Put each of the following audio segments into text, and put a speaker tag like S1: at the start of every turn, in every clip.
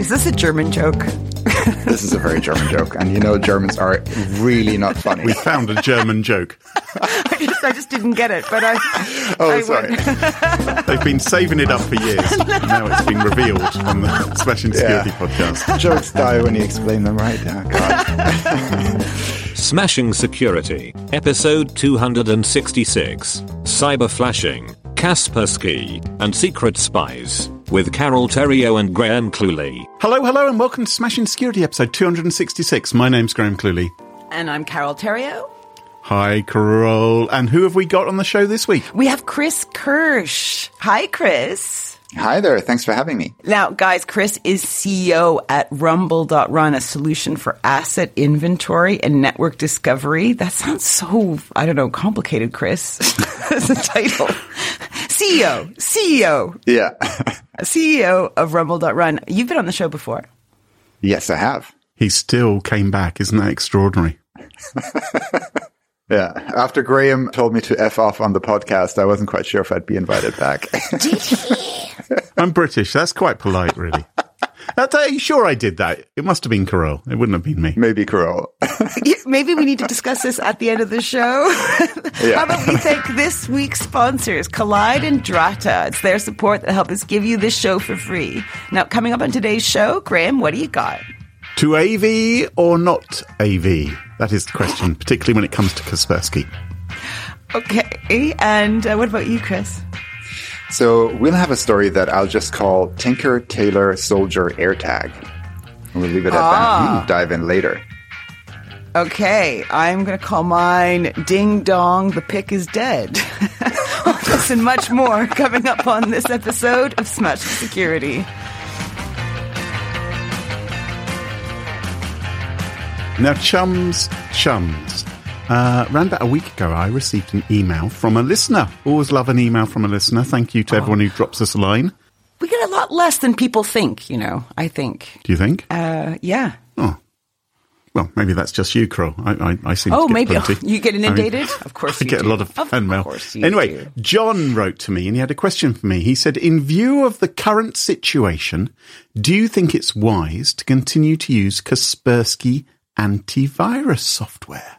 S1: Is this a German joke?
S2: This is a very German joke. And you know Germans are really not funny.
S3: We found a German joke.
S1: I just didn't get it, but
S2: sorry.
S3: They've been saving it up for years. Now it's been revealed on the Smashing Security podcast.
S2: Jokes die when you explain them right. Oh, God.
S4: Smashing Security, episode 266, Cyber Flashing, Kaspersky, and Secret Spies, with Carol Theriault and Graham Cluley.
S3: Hello, and welcome to Smashing Security, episode 266. My name's Graham Cluley.
S1: And I'm Carol Theriault.
S3: Hi, Carol. And who have we got on the show this week?
S1: We have Chris Kirsch. Hi, Chris.
S2: Hi there. Thanks for having me.
S1: Now, guys, Chris is CEO at Rumble.Run, a solution for asset inventory and network discovery. That sounds so, complicated, Chris. That's a title. CEO.
S2: Yeah.
S1: CEO of Rumble.Run. You've been on the show before.
S2: Yes, I have.
S3: He still came back. Isn't that extraordinary?
S2: Yeah. After Graham told me to F off on the podcast, I wasn't quite sure if I'd be invited back.
S1: Did he?
S3: I'm British. That's quite polite, really. Are you sure I did that? It must have been Carol. It wouldn't have been me.
S2: Maybe Carol.
S1: Maybe we need to discuss this at the end of the show.
S2: Yeah.
S1: How about we thank this week's sponsors, Collide and Drata. It's their support that helps us give you this show for free. Now, coming up on today's show, Graham, what do you got?
S3: To AV or not AV? That is the question, particularly when it comes to Kaspersky.
S1: Okay, and what about you, Chris?
S2: So we'll have a story that I'll just call Tinker, Tailor, Soldier, AirTag. And we'll leave it at that. You dive in later.
S1: Okay, I'm going to call mine Ding Dong, the Pick is Dead. All this and much more coming up on this episode of Smashing Security.
S3: Now, chums. Around about a week ago, I received an email from a listener. Always love an email from a listener. Thank you to everyone who drops us a line.
S1: We get a lot less than people think, I think.
S3: Do you think?
S1: Yeah.
S3: Oh. Well, maybe that's just you, Carol. I seem to get
S1: maybe.
S3: plenty.
S1: You get inundated? Of course you do.
S3: I get a lot of fan mail.
S1: Course you
S3: anyway,
S1: do.
S3: John wrote to me and he had a question for me. He said, in view of the current situation, do you think it's wise to continue to use Kaspersky antivirus software?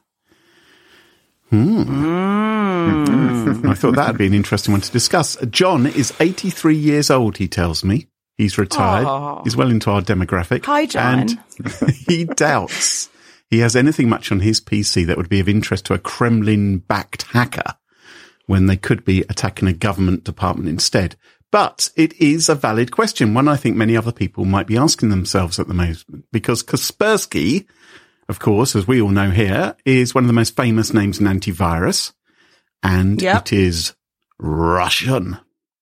S3: I thought that would be an interesting one to discuss. John is 83 years old, he tells me. He's retired.
S1: Aww.
S3: He's well into our demographic.
S1: Hi, John.
S3: And he doubts he has anything much on his PC that would be of interest to a Kremlin-backed hacker when they could be attacking a government department instead. But it is a valid question, one I think many other people might be asking themselves at the moment, because Kaspersky, of course, as we all know here, is one of the most famous names in antivirus, and It is Russian.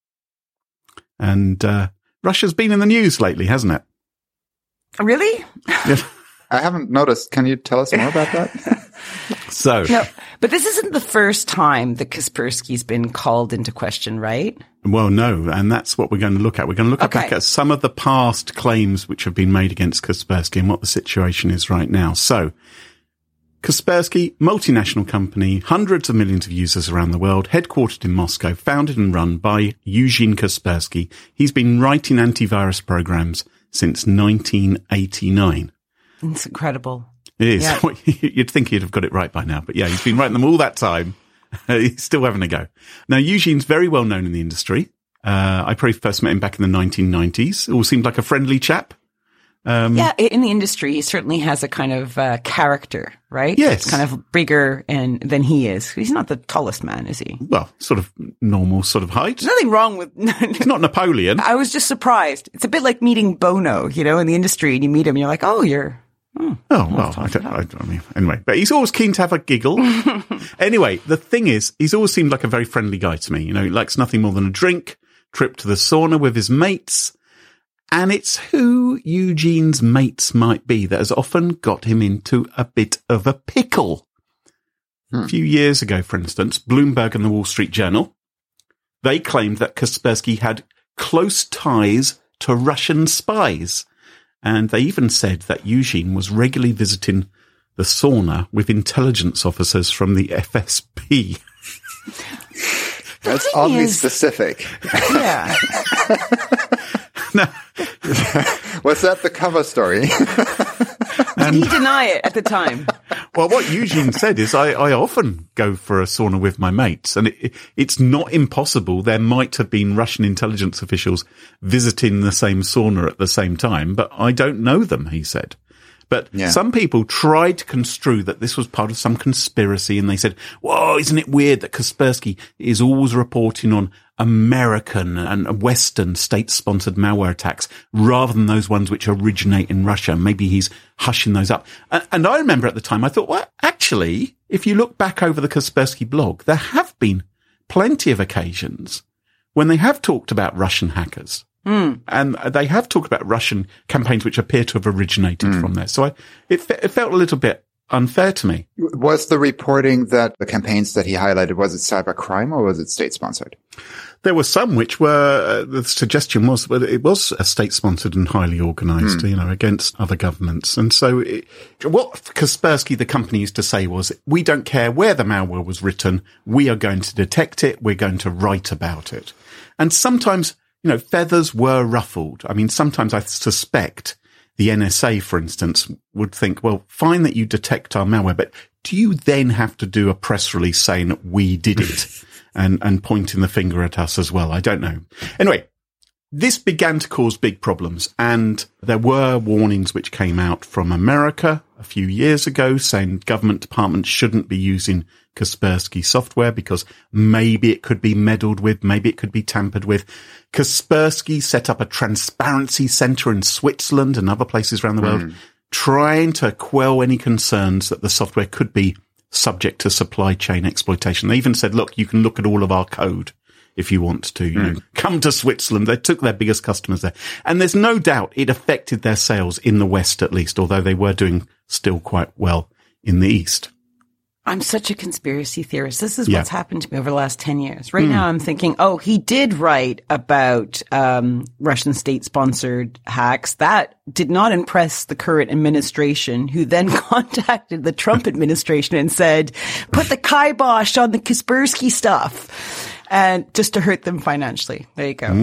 S3: And Russia's been in the news lately, hasn't it?
S1: Really?
S3: Yeah.
S2: I haven't noticed. Can you tell us more about that?
S1: No, but this isn't the first time that Kaspersky's been called into question, right?
S3: Well, no, and that's what we're going to look at. We're going to look back at some of the past claims which have been made against Kaspersky and what the situation is right now. So, Kaspersky, multinational company, hundreds of millions of users around the world, headquartered in Moscow, founded and run by Eugene Kaspersky. He's been writing antivirus programs since 1989.
S1: It's incredible.
S3: It is.
S1: Yeah.
S3: You'd think he'd have got it right by now, but yeah, he's been writing them all that time. He's still having a go. Now, Eugene's very well known in the industry. I probably first met him back in the 1990s. All seemed like a friendly chap.
S1: In the industry, he certainly has a kind of character, right?
S3: Yes.
S1: It's kind of bigger than he is. He's not the tallest man, is he?
S3: Well, sort of normal sort of height.
S1: There's nothing wrong with...
S3: He's not Napoleon.
S1: I was just surprised. It's a bit like meeting Bono, in the industry, and you meet him and you're like, oh, you're...
S3: Anyway, but he's always keen to have a giggle. Anyway, the thing is, he's always seemed like a very friendly guy to me. He likes nothing more than a drink, trip to the sauna with his mates. And it's who Eugene's mates might be that has often got him into a bit of a pickle. A few years ago, for instance, Bloomberg and the Wall Street Journal, they claimed that Kaspersky had close ties to Russian spies. And they even said that Eugene was regularly visiting the sauna with intelligence officers from the FSB.
S2: That's oddly specific.
S1: Yeah.
S3: No.
S2: Was that the cover story?
S1: Did he deny it at the time?
S3: Well, what Eugene said is I often go for a sauna with my mates, and it's not impossible. There might have been Russian intelligence officials visiting the same sauna at the same time, but I don't know them, he said. But some people tried to construe that this was part of some conspiracy, and they said, whoa, isn't it weird that Kaspersky is always reporting on American and Western state-sponsored malware attacks rather than those ones which originate in Russia? Maybe he's hushing those up. And I remember at the time, I thought, well, actually, if you look back over the Kaspersky blog, there have been plenty of occasions when they have talked about Russian hackers. And they have talked about Russian campaigns which appear to have originated from there. So it felt a little bit unfair to me.
S2: Was the reporting that the campaigns that he highlighted, was it cybercrime or was it state-sponsored?
S3: There were some which were, the suggestion was that it was state-sponsored and highly organised, against other governments. And so what Kaspersky, the company, used to say was, we don't care where the malware was written. We are going to detect it. We're going to write about it. And sometimes, feathers were ruffled. I mean, sometimes I suspect the NSA, for instance, would think, well, fine that you detect our malware, but do you then have to do a press release saying that we did it and pointing the finger at us as well? I don't know. Anyway, this began to cause big problems, and there were warnings which came out from America a few years ago saying government departments shouldn't be using Kaspersky software because maybe it could be meddled with, maybe it could be tampered with. Kaspersky set up a transparency center in Switzerland and other places around the world, trying to quell any concerns that the software could be subject to supply chain exploitation. They even said, look, you can look at all of our code if you want to, come to Switzerland. They took their biggest customers there. And there's no doubt it affected their sales in the West, at least, although they were doing still quite well in the East.
S1: I'm such a conspiracy theorist. This is what's happened to me over the last 10 years. Right now I'm thinking, he did write about Russian state-sponsored hacks. That did not impress the current administration, who then contacted the Trump administration and said, put the kibosh on the Kaspersky stuff. And just to hurt them financially. There you go.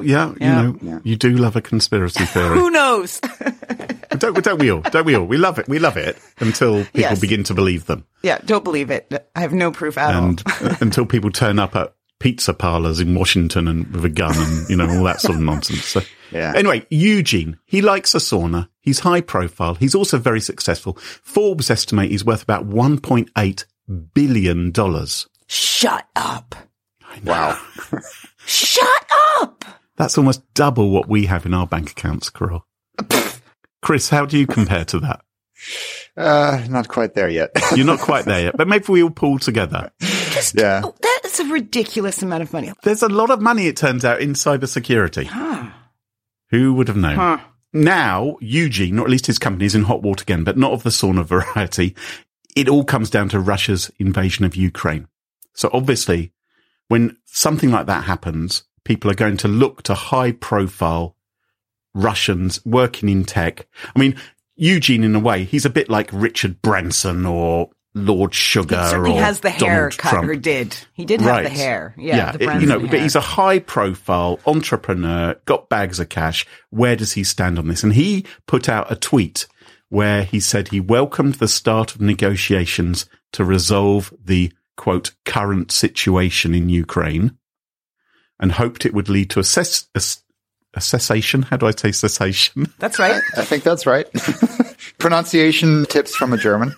S3: You do love a conspiracy theory.
S1: Who knows?
S3: Don't we all? Don't we all? We love it. We love it until people begin to believe them.
S1: Yeah, don't believe it. I have no proof at all.
S3: Until people turn up at pizza parlors in Washington and with a gun and, all that sort of nonsense. So, Anyway, Eugene, he likes a sauna. He's high profile. He's also very successful. Forbes estimate he's worth about $1.8 billion.
S1: Shut up.
S2: Wow.
S1: Shut up!
S3: That's almost double what we have in our bank accounts, Carol. Chris, how do you compare to that?
S2: Not quite there yet.
S3: You're not quite there yet, but maybe we all pull together.
S1: That's a ridiculous amount of money.
S3: There's a lot of money, it turns out, in cybersecurity. Who would have known? Now, Eugene, or at least his company, is in hot water again, but not of the sauna variety. It all comes down to Russia's invasion of Ukraine. So obviously, when something like that happens, people are going to look to high-profile Russians working in tech. I mean, Eugene, in a way, he's a bit like Richard Branson or Lord Sugar.
S1: He certainly has the hair
S3: Donald Trump.
S1: or did. He did have the hair. Yeah, the
S3: Branson hair. But he's a high-profile entrepreneur, got bags of cash. Where does he stand on this? And he put out a tweet where he said he welcomed the start of negotiations to resolve the quote, current situation in Ukraine, and hoped it would lead to a cessation. How do I say cessation?
S1: That's right.
S2: I think that's right. Pronunciation tips from a German.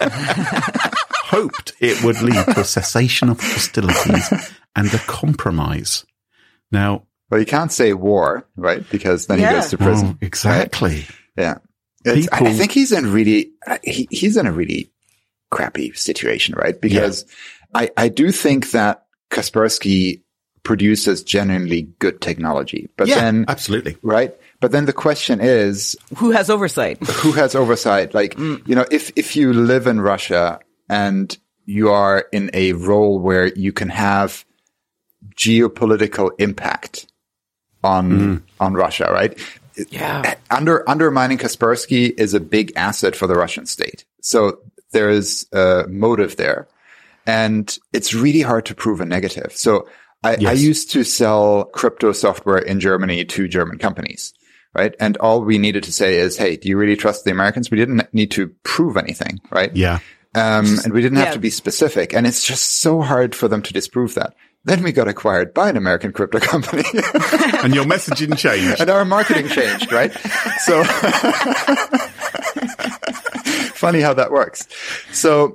S3: Hoped it would lead to a cessation of hostilities and a compromise. Now,
S2: well, you can't say war, right? Because then he goes to prison.
S3: Exactly.
S2: Right? Yeah. I think he's in a really crappy situation, right? Because I do think that Kaspersky produces genuinely good technology, but then
S3: absolutely
S2: right. But then the question is,
S1: who has oversight?
S2: Who has oversight? Like, if you live in Russia and you are in a role where you can have geopolitical impact on Russia, right?
S1: Yeah.
S2: Undermining Kaspersky is a big asset for the Russian state. So there is a motive there, and it's really hard to prove a negative. So I used to sell crypto software in Germany to German companies, right? And all we needed to say is, hey, do you really trust the Americans? We didn't need to prove anything, right?
S3: Yeah.
S2: And we didn't have to be specific. And it's just so hard for them to disprove that. Then we got acquired by an American crypto company.
S3: And your messaging changed.
S2: And our marketing changed, right? So funny how that works. So,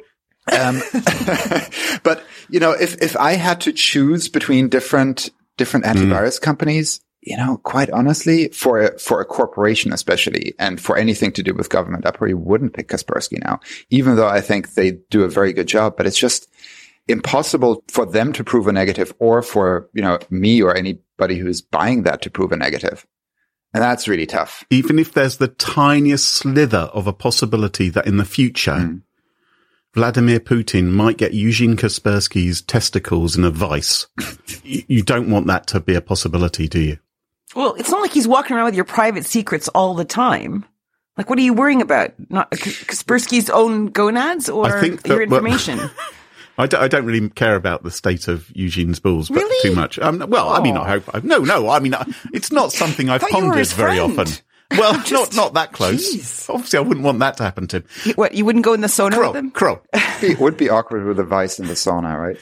S2: but you know, if I had to choose between different antivirus companies, you know, quite honestly, for a corporation especially, and for anything to do with government, I probably wouldn't pick Kaspersky now, even though I think they do a very good job. But it's just impossible for them to prove a negative, or for, you know, me or anybody who's buying that to prove a negative. And that's really tough.
S3: Even if there's the tiniest slither of a possibility that in the future, Vladimir Putin might get Eugene Kaspersky's testicles in a vice. You don't want that to be a possibility, do you?
S1: Well, it's not like he's walking around with your private secrets all the time. Like, what are you worrying about? Not Kaspersky's own gonads or your information?
S3: I don't really care about the state of Eugene's balls, but
S1: really?
S3: too much. Well, I mean, I hope. No. I mean, it's not something I've pondered very often. Well, not that close. Geez. Obviously, I wouldn't want that to happen to him.
S1: What, you wouldn't go in the sauna with him?
S3: Crow.
S2: It would be awkward with a vice in the sauna, right?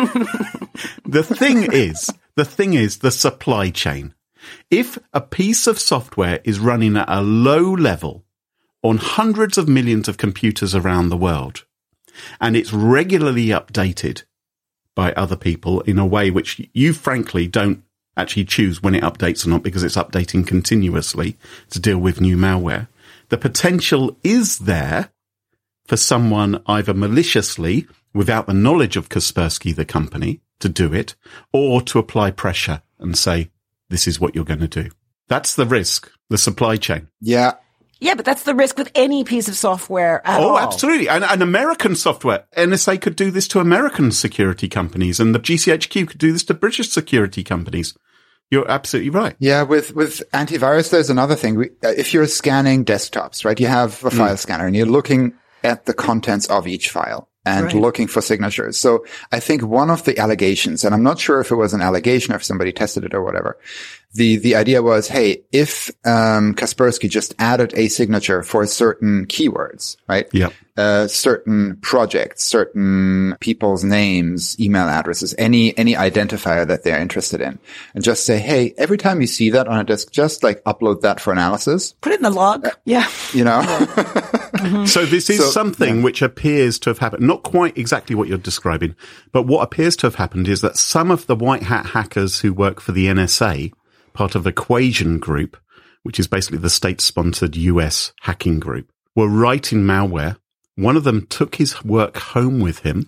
S3: The thing is the supply chain. If a piece of software is running at a low level on hundreds of millions of computers around the world, and it's regularly updated by other people in a way which you frankly don't actually choose when it updates or not, because it's updating continuously to deal with new malware, the potential is there for someone either maliciously, without the knowledge of Kaspersky, the company, to do it, or to apply pressure and say, this is what you're going to do. That's the risk, the supply chain.
S2: Yeah.
S1: Yeah, but that's the risk with any piece of software at all.
S3: Oh, absolutely. And American software. NSA could do this to American security companies, and the GCHQ could do this to British security companies. You're absolutely right.
S2: Yeah, with antivirus, there's another thing. If you're scanning desktops, right, you have a file scanner and you're looking at the contents of each file and looking for signatures. So I think one of the allegations, and I'm not sure if it was an allegation or if somebody tested it or whatever, the idea was, hey, if Kaspersky just added a signature for certain keywords, right?
S3: Yeah.
S2: Certain projects, certain people's names, email addresses, any identifier that they're interested in, and just say, hey, every time you see that on a disk, just like upload that for analysis.
S1: Put it in the log. Yeah.
S2: You know?
S3: So this is something which appears to have happened. Not quite exactly what you're describing, but what appears to have happened is that some of the white hat hackers who work for the NSA, part of Equation Group, which is basically the state-sponsored US hacking group, were writing malware. One of them took his work home with him,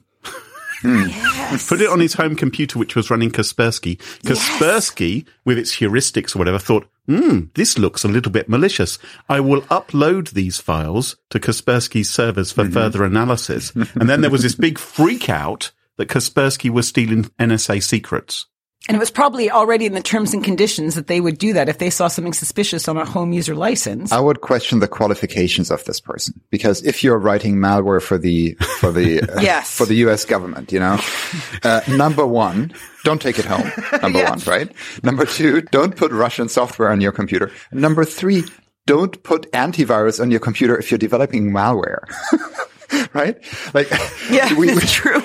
S3: put it on his home computer, which was running Kaspersky. Kaspersky, with its heuristics or whatever, thought, this looks a little bit malicious. I will upload these files to Kaspersky's servers for further analysis. And then there was this big freak out that Kaspersky was stealing NSA secrets.
S1: And it was probably already in the terms and conditions that they would do that if they saw something suspicious on a home user license.
S2: I would question the qualifications of this person, because if you're writing malware for the for the US government, you know, number one, don't take it home. Number one, right? Number two, don't put Russian software on your computer. Number three, don't put antivirus on your computer if you're developing malware. Right? Like,
S1: it's true.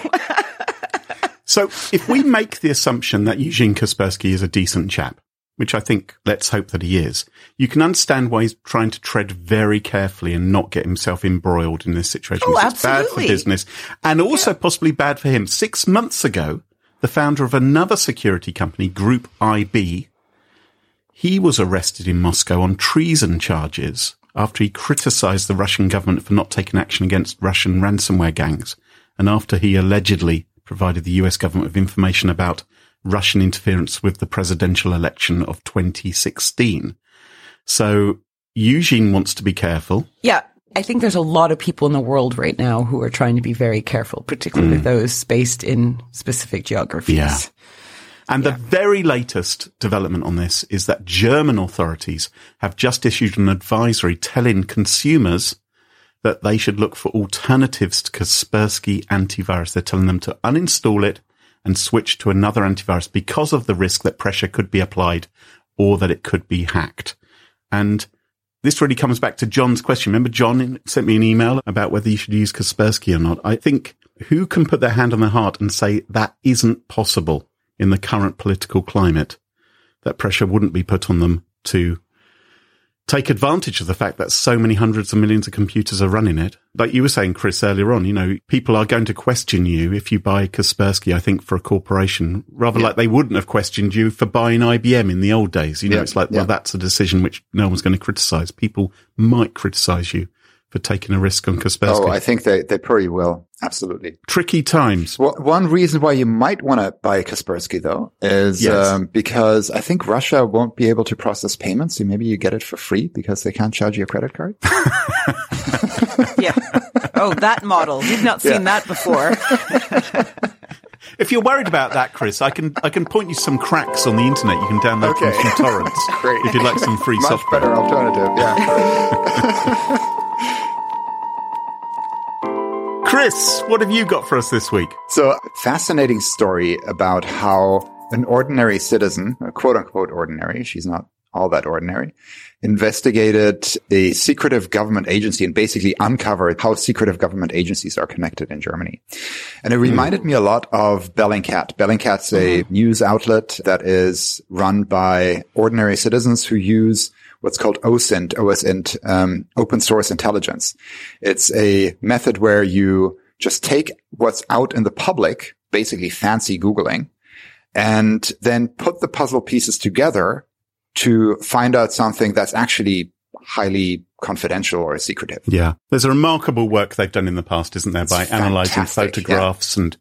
S3: So if we make the assumption that Eugene Kaspersky is a decent chap, which I think, let's hope that he is, you can understand why he's trying to tread very carefully and not get himself embroiled in this situation.
S1: Oh,
S3: it's bad for business and also possibly bad for him. 6 months ago, the founder of another security company, Group IB, he was arrested in Moscow on treason charges after he criticized the Russian government for not taking action against Russian ransomware gangs, and after he allegedly provided the US government with information about Russian interference with the presidential election of 2016. So Eugene wants to be careful.
S1: Yeah. I think there's a lot of people in the world right now who are trying to be very careful, particularly those based in specific geographies.
S3: Yeah. And the very latest development on this is that German authorities have just issued an advisory telling consumers that they should look for alternatives to Kaspersky antivirus. They're telling them to uninstall it and switch to another antivirus because of the risk that pressure could be applied or that it could be hacked. And this really comes back to John's question. Remember, John sent me an email about whether you should use Kaspersky or not. I think who can put their hand on their heart and say that isn't possible in the current political climate? That pressure wouldn't be put on them to take advantage of the fact that so many hundreds of millions of computers are running it. Like you were saying, Chris, earlier on, you know, people are going to question you if you buy Kaspersky, I think, for a corporation, rather like they wouldn't have questioned you for buying IBM in the old days. You know, it's like, well, that's a decision which no one's going to criticize. People might criticize you for taking a risk on Kaspersky.
S2: Oh, I think they probably will. Absolutely.
S3: Tricky times.
S2: Well, one reason why you might want to buy Kaspersky, though, is because I think Russia won't be able to process payments. So maybe you get it for free because they can't charge you a credit card.
S1: Yeah. Oh, that model. We've not seen that before.
S3: If you're worried about that, Chris, I can point you some cracks on the internet. You can download from some torrents.
S2: Great.
S3: If you'd like some free software.
S2: Much better alternative, yeah.
S3: Chris, what have you got for us this week?
S2: So, fascinating story about how an ordinary citizen, quote unquote ordinary, she's not all that ordinary, investigated a secretive government agency and basically uncovered how secretive government agencies are connected in Germany. And it reminded me a lot of Bellingcat. Bellingcat's a news outlet that is run by ordinary citizens who use what's called OSINT, open source intelligence. It's a method where you just take what's out in the public, basically fancy Googling, and then put the puzzle pieces together to find out something that's actually highly confidential or secretive.
S3: Yeah. There's a remarkable work they've done in the past, isn't there, by analyzing photographs and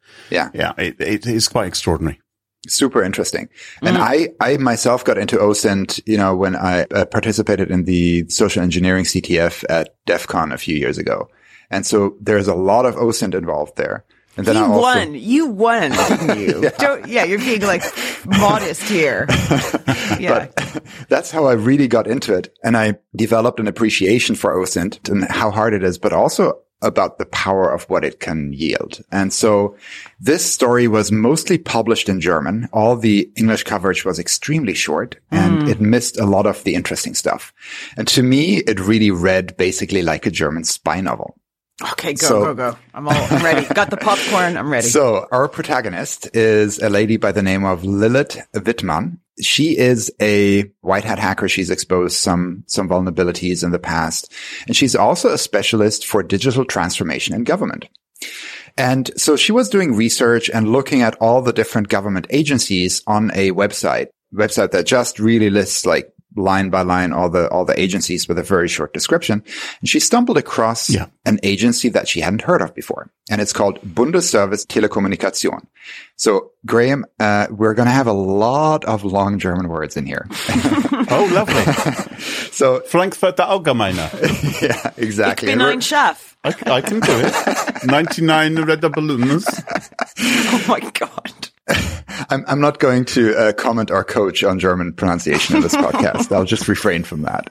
S3: it is quite extraordinary.
S2: Super interesting. And I myself got into OSINT, you know, when I participated in the social engineering CTF at DEF CON a few years ago. And so there's a lot of OSINT involved there. And then
S1: You won, didn't you? You're being like modest here. Yeah.
S2: But that's how I really got into it. And I developed an appreciation for OSINT and how hard it is, but also about the power of what it can yield. And so this story was mostly published in German. All the English coverage was extremely short and it missed a lot of the interesting stuff. And to me, it really read basically like a German spy novel.
S1: Okay, go. I'm ready. Got the popcorn. I'm ready.
S2: So our protagonist is a lady by the name of Lilith Wittmann. She is a white hat hacker. She's exposed some vulnerabilities in the past. And she's also a specialist for digital transformation in government. And so she was doing research and looking at all the different government agencies on a website that just really lists like line by line all the agencies with a very short description. And she stumbled across an agency that she hadn't heard of before. And it's called Bundesservice Telekommunikation. So, Graham, we're going to have a lot of long German words in here.
S3: Oh, lovely.
S2: So,
S3: Frankfurter Allgemeine.
S2: Yeah, exactly.
S1: Ich bin ein Chef.
S3: I can do it. 99 red balloons.
S1: Oh my God.
S2: I'm not going to comment or coach on German pronunciation in this podcast. I'll just refrain from that.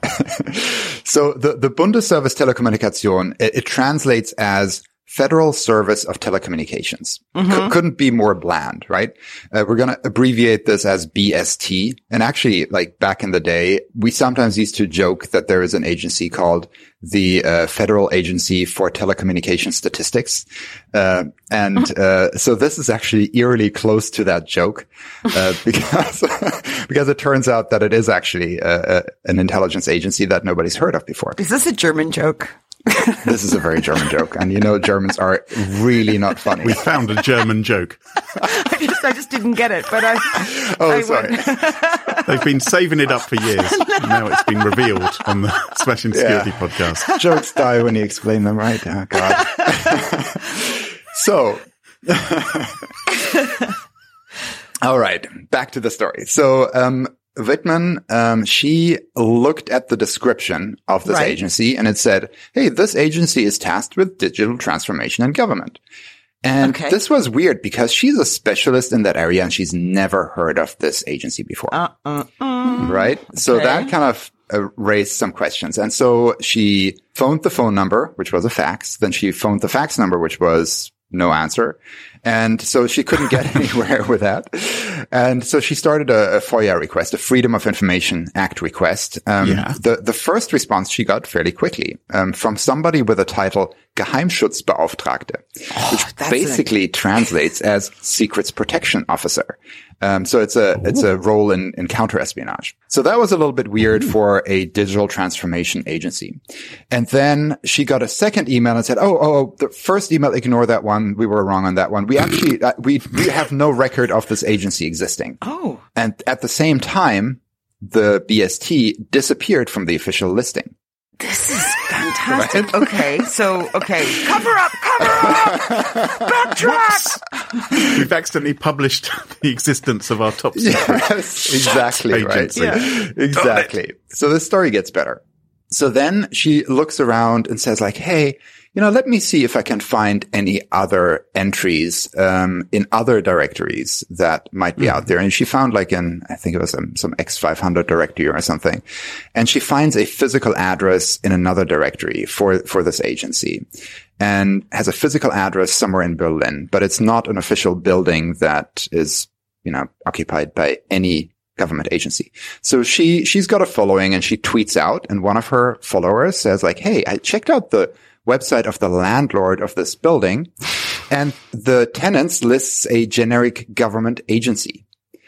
S2: So the Bundesservice Telekommunikation, it translates as Federal Service of Telecommunications. Couldn't be more bland, right? We're going to abbreviate this as BST. And actually, like back in the day, we sometimes used to joke that there is an agency called the Federal Agency for Telecommunication Statistics. So this is actually eerily close to that joke, because it turns out that it is actually an intelligence agency that nobody's heard of before.
S1: Is this a German joke?
S2: This is a very German joke. And you know, Germans are really not funny.
S3: We found a German joke.
S1: I just didn't get it, but
S2: sorry.
S3: They've been saving it up for years. Now it's been revealed on the Smashing Security podcast.
S2: Jokes die when you explain them, right? Oh, God. So, all right, back to the story. So, Wittmann, she looked at the description of this agency and it said, hey, this agency is tasked with digital transformation in government. And this was weird because she's a specialist in that area and she's never heard of this agency before. Right? So that kind of raised some questions. And so she phoned the phone number, which was a fax. Then she phoned the fax number, which was no answer. And so she couldn't get anywhere with that. And so she started a FOIA request, a Freedom of Information Act request. The first response she got fairly quickly, from somebody with a title Geheimschutzbeauftragte, which basically translates as Secrets Protection Officer. So it's a role in counterespionage. So that was a little bit weird for a digital transformation agency. And then she got a second email and said, the first email, ignore that one. We were wrong on that one. We actually, we have no record of this agency existing. Oh. And at the same time, the BST disappeared from the official listing.
S1: This is fantastic. Right? Okay. Cover up! Backtrack!
S3: We've accidentally published the existence of our top secret.
S2: Yes, exactly, agency. Right? Yeah. Exactly. So the story gets better. So then she looks around and says like, hey, let me see if I can find any other entries, in other directories that might be out there. And she found I think it was some X500 directory or something. And she finds a physical address in another directory for this agency, and has a physical address somewhere in Berlin, but it's not an official building that is, occupied by any government agency. So she's got a following, and she tweets out, and one of her followers says like, hey, I checked out the website of the landlord of this building, and the tenants lists a generic government agency.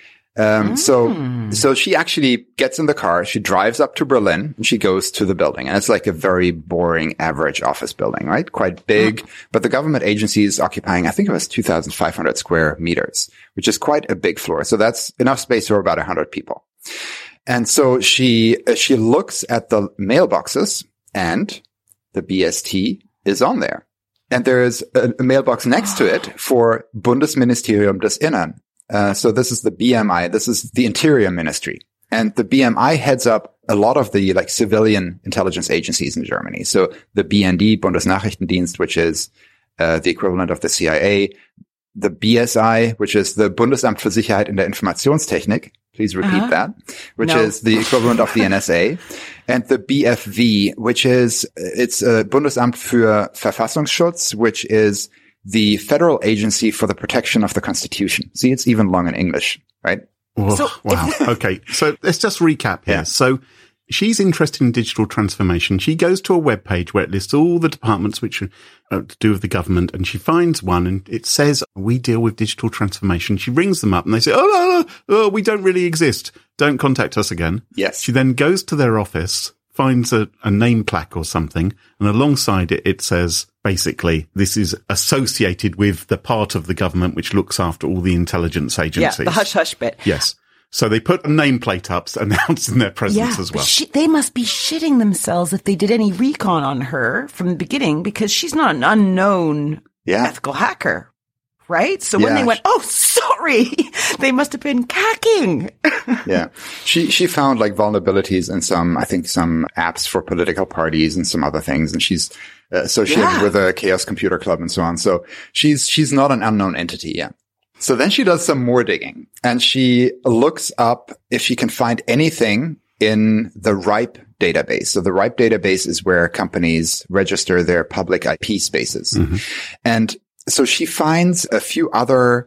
S2: So she actually gets in the car, she drives up to Berlin, and she goes to the building, and it's like a very boring average office building, right? Quite big, but the government agency is occupying, I think it was 2,500 square meters, which is quite a big floor. So that's enough space for about 100 people. And so she looks at the mailboxes, and the BST is on there. And there is a mailbox next to it for Bundesministerium des Innern. So this is the BMI. This is the Interior Ministry. And the BMI heads up a lot of the civilian intelligence agencies in Germany. So the BND, Bundesnachrichtendienst, which is the equivalent of the CIA. The BSI, which is the Bundesamt für Sicherheit in der Informationstechnik. Please repeat that, which is the equivalent of the NSA. And the BFV, which is, it's Bundesamt für Verfassungsschutz, which is the federal agency for the protection of the Constitution. See, it's even long in English, right?
S3: Oh, wow. Okay. So let's just recap here. Yeah. So she's interested in digital transformation. She goes to a webpage where it lists all the departments which are to do with the government, and she finds one, and it says, we deal with digital transformation. She rings them up and they say, no, we don't really exist. Don't contact us again.
S2: Yes.
S3: She then goes to their office, finds a name plaque or something, and alongside it, it says, basically, this is associated with the part of the government which looks after all the intelligence agencies.
S1: Yeah, the hush-hush bit.
S3: Yes. So they put a nameplate up announcing their presence as well.
S1: They must be shitting themselves if they did any recon on her from the beginning, because she's not an unknown ethical hacker, right? So when they went, oh, sorry, they must have been cacking.
S2: Yeah. She found vulnerabilities in some apps for political parties and some other things. And she's associated with a Chaos Computer Club and so on. So she's not an unknown entity yet. So then she does some more digging, and she looks up if she can find anything in the RIPE database. So the RIPE database is where companies register their public IP spaces. Mm-hmm. And so she finds a few other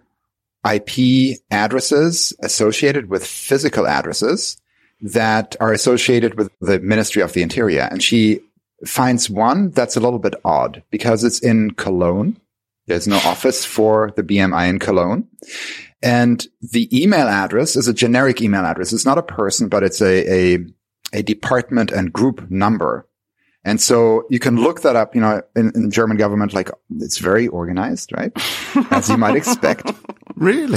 S2: IP addresses associated with physical addresses that are associated with the Ministry of the Interior. And she finds one that's a little bit odd because it's in Cologne. There's no office for the BMI in Cologne. And the email address is a generic email address. It's not a person, but it's a department and group number. And so you can look that up, in German government, it's very organized, right? As you might expect.
S3: Really?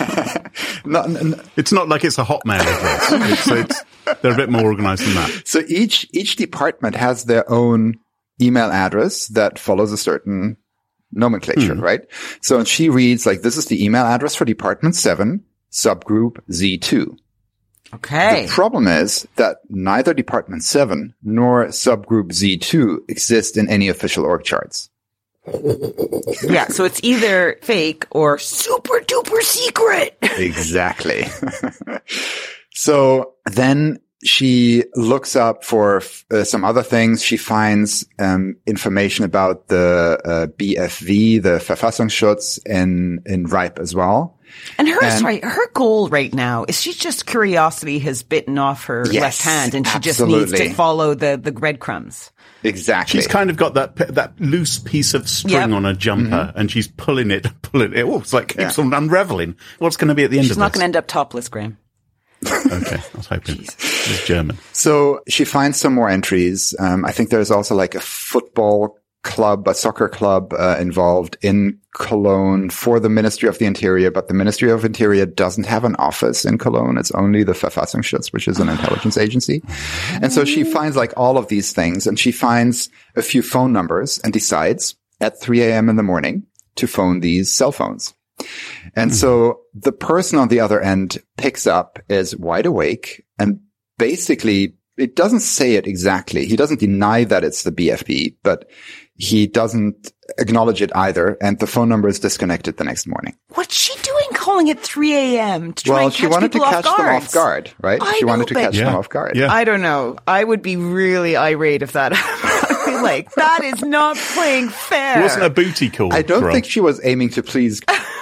S3: It's not like it's a Hotmail address. They're a bit more organized than that.
S2: So each department has their own email address that follows a certain nomenclature, right? So she reads this is the email address for Department 7, subgroup Z2.
S1: Okay.
S2: The problem is that neither Department 7 nor subgroup Z2 exist in any official org charts.
S1: Yeah, so it's either fake or super duper secret.
S2: Exactly. So then she looks up for some other things. She finds information about the BFV, the Verfassungsschutz in RIPE as well.
S1: And her goal right now is she just curiosity has bitten off her left hand and she just needs to follow the breadcrumbs.
S2: Exactly.
S3: She's kind of got that loose piece of string on her jumper and she's pulling it. Oh, it's like keeps on unraveling. What's going to be at the end of this?
S1: She's not going to end up topless, Graham.
S3: Okay, I was hoping. It's German.
S2: So she finds some more entries. I think there's also like a football club, a soccer club involved in Cologne for the Ministry of the Interior, but the Ministry of Interior doesn't have an office in Cologne. It's only the Verfassungsschutz, which is an intelligence agency. And so she finds like all of these things, and she finds a few phone numbers and decides at 3 a.m. in the morning to phone these cell phones. And so the person on the other end picks up, is wide awake, and basically it doesn't say it exactly. He doesn't deny that it's the BFB, but he doesn't acknowledge it either. And the phone number is disconnected the next morning.
S1: What's she doing calling at 3 a.m. to try and catch people off guard? Well, she wanted to catch them off guard,
S2: right? She wanted to catch them off guard.
S1: Yeah. I don't know. I would be really irate if that I'd be like, that is not playing fair.
S3: It wasn't a booty call.
S2: I don't think she was aiming to please.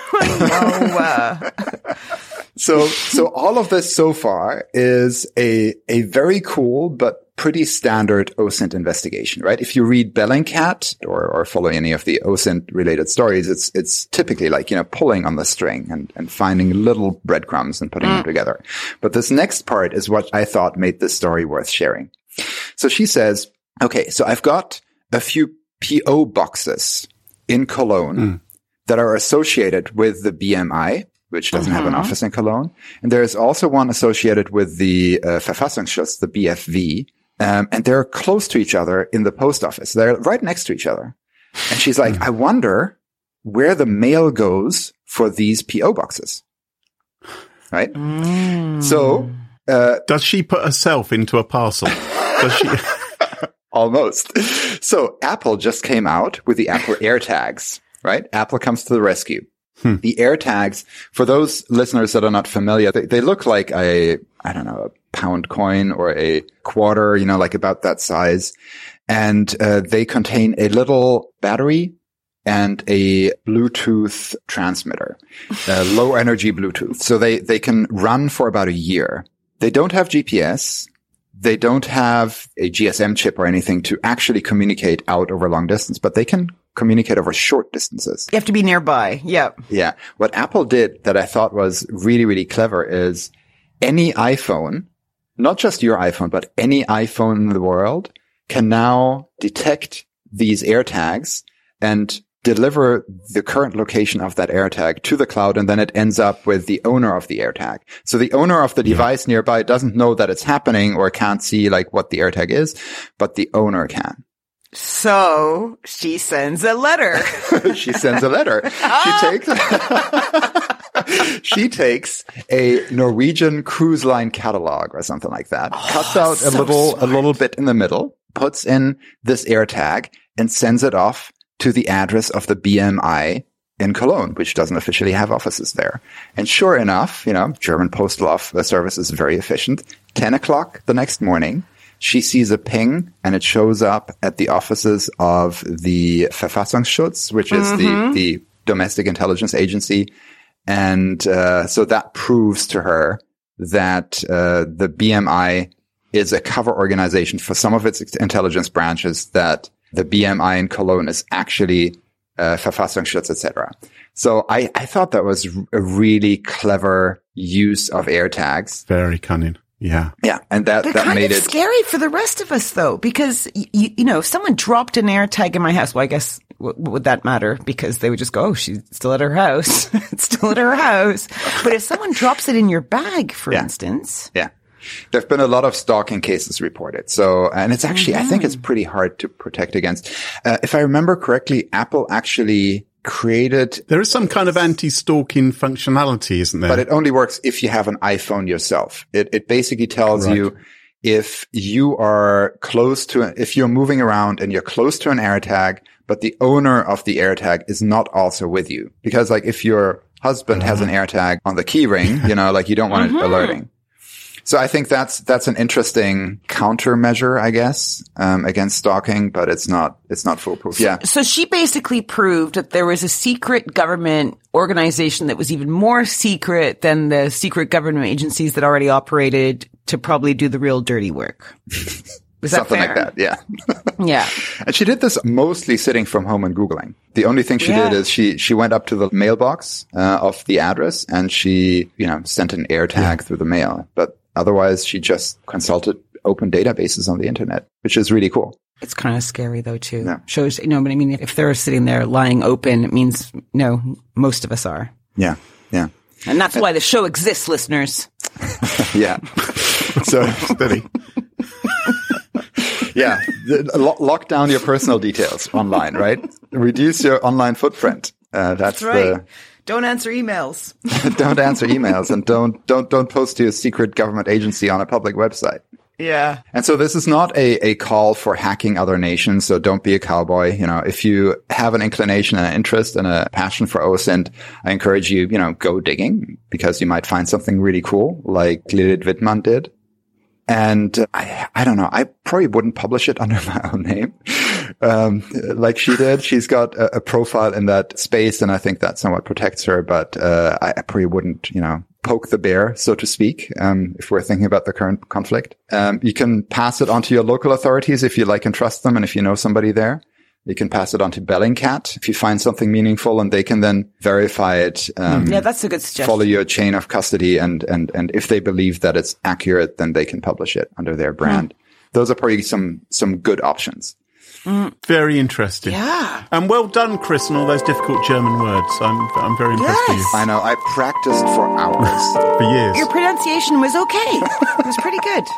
S2: So all of this so far is a very cool but pretty standard OSINT investigation, right? If you read Bellingcat or follow any of the OSINT related stories, it's typically like, pulling on the string and finding little breadcrumbs and putting them together. But this next part is what I thought made this story worth sharing. So she says, okay, so I've got a few PO boxes in Cologne that are associated with the BMI, which doesn't have an office in Cologne. And there is also one associated with the Verfassungsschutz, the BFV. And they're close to each other in the post office. They're right next to each other. And she's like, I wonder where the mail goes for these PO boxes. Right? So,
S3: does she put herself into a parcel? Does she?
S2: Almost. So Apple just came out with the Apple AirTags, right? Apple comes to the rescue. The AirTags, for those listeners that are not familiar, they look like a pound coin or a quarter, like about that size. And they contain a little battery and a Bluetooth transmitter, low energy Bluetooth. So they can run for about a year. They don't have GPS. They don't have a GSM chip or anything to actually communicate out over long distance, but they can communicate over short distances.
S1: You have to be nearby. Yeah.
S2: Yeah. What Apple did that I thought was really, really clever is any iPhone, not just your iPhone, but any iPhone in the world can now detect these AirTags and deliver the current location of that AirTag to the cloud, and then it ends up with the owner of the AirTag. So the owner of the device nearby doesn't know that it's happening or can't see like what the AirTag is, but the owner can.
S1: So she sends a letter.
S2: She sends a letter. She takes a Norwegian cruise line catalog or something like that, cuts out a little bit in the middle, puts in this AirTag, and sends it off to the address of the BMI in Cologne, which doesn't officially have offices there. And sure enough, German postal service is very efficient. 10 o'clock the next morning, she sees a ping and it shows up at the offices of the Verfassungsschutz, which is the domestic intelligence agency. And so that proves to her that the BMI is a cover organization for some of its intelligence branches, that the BMI in Cologne is actually Verfassungsschutz, etc. So I thought that was a really clever use of AirTags.
S3: Very cunning. Yeah.
S2: Yeah. And that made it
S1: scary for the rest of us, though, because, if someone dropped an AirTag in my house, well, I guess would that matter? Because they would just go, oh, she's still at her house. It's still at her house. But if someone drops it in your bag, for instance.
S2: Yeah. There have been a lot of stalking cases reported. So, and it's actually, I think it's pretty hard to protect against. If I remember correctly, Apple actually created.
S3: There is some kind of anti-stalking functionality, isn't there?
S2: But it only works if you have an iPhone yourself. It basically tells you if you are if you're moving around and you're close to an AirTag, but the owner of the AirTag is not also with you. Because like if your husband has an AirTag on the key ring, you don't want it alerting. So I think that's an interesting countermeasure, I guess, against stalking, but it's not foolproof. Yeah.
S1: So she basically proved that there was a secret government organization that was even more secret than the secret government agencies that already operated to probably do the real dirty work. Was that
S2: something
S1: fair?
S2: like that? Yeah.
S1: Yeah.
S2: And she did this mostly sitting from home and Googling. The only thing she did is she went up to the mailbox of the address and she, sent an AirTag through the mail. But otherwise, she just consulted open databases on the internet, which is really cool.
S1: It's kind of scary though, too. Yeah. Shows, but I mean, if they're sitting there lying open, it means, most of us are.
S2: Yeah. Yeah.
S1: And that's why the show exists, listeners.
S2: Yeah. So steady. Yeah. Lock down your personal details online, right? Reduce your online footprint. That's right.
S1: Don't answer emails.
S2: Don't answer emails and don't post to a secret government agency on a public website.
S1: Yeah.
S2: And so this is not a call for hacking other nations. So don't be a cowboy. If you have an inclination and an interest and a passion for OSINT, I encourage you, go digging because you might find something really cool like Lilith Wittmann did. And I don't know, I probably wouldn't publish it under my own name, like she did. She's got a profile in that space and I think that somewhat protects her, but, I probably wouldn't, poke the bear, so to speak, if we're thinking about the current conflict. You can pass it on to your local authorities if you like and trust them and if you know somebody there. You can pass it on to Bellingcat if you find something meaningful and they can then verify it.
S1: Yeah, that's a good suggestion.
S2: Follow your chain of custody and if they believe that it's accurate, then they can publish it under their brand. Those are probably some good options.
S3: Very interesting.
S1: Yeah.
S3: And well done, Chris, and all those difficult German words. I'm very impressed with you.
S2: I know. I practiced for hours.
S3: For years.
S1: Your pronunciation was okay. It was pretty good.